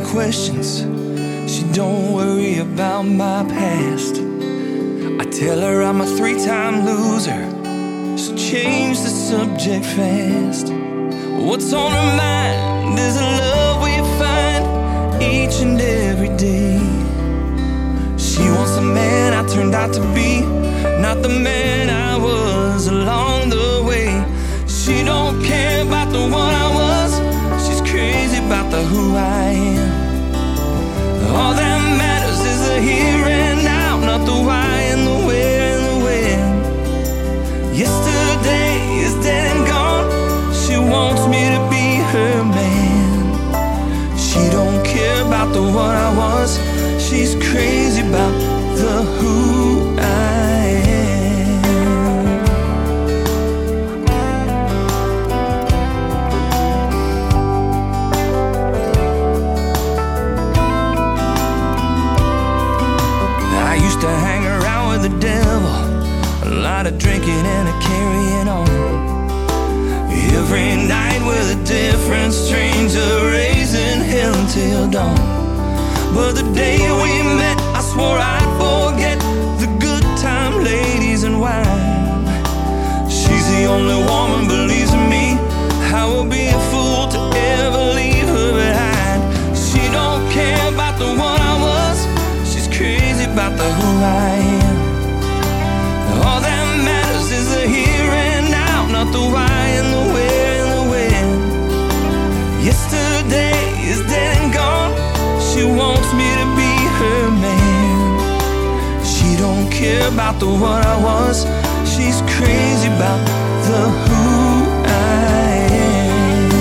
questions. She don't worry about my past. I tell her I'm a 3-time loser. She changed the subject fast. What's on her mind is the love we find each and every day. She wants the man I turned out to be, not the man I was along the way. She don't care about the one I was. She's crazy about the who I am. All that matters is the here and now, not the why and the where and the when. Yesterday is dead and gone. She wants me to be her man. She don't care about the what I was. She's crazy about the who I am. I used to hang around with the devil, a lot of drinking and a carrying on. Every night with a different stranger, raising hell until dawn. But the day we met, I swore I'd forget the good time, ladies and wine. She's the only woman believes in me. I will be a fool to ever leave her behind. She don't care about the one I was. She's crazy about the who I am. All that matters is the here and now, not the why and the where and the when. Yesterday is dead and gone. She wants me to be her man. She don't care about the what I was. She's crazy about the who I am.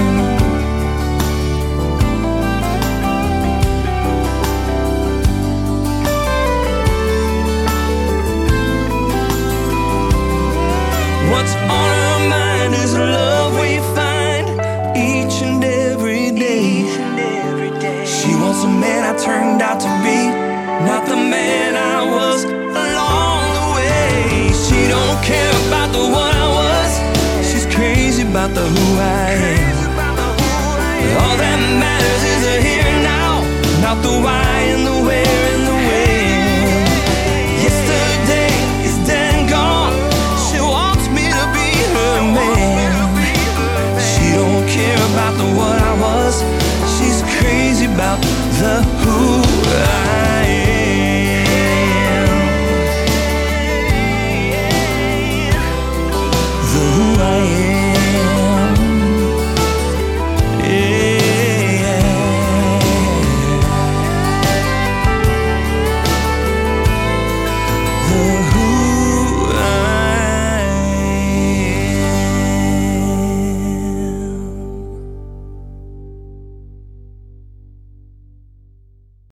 What's on her mind is the love we find each and every day. She wants a man I turned out to be, not the man I was along the way. She don't care about the what I was. She's crazy about the who I am. All that matters is the here and now, not the why and the where and the when. Yesterday is dead and gone. She wants me to be her man. She don't care about the what I was. She's crazy about the who I am.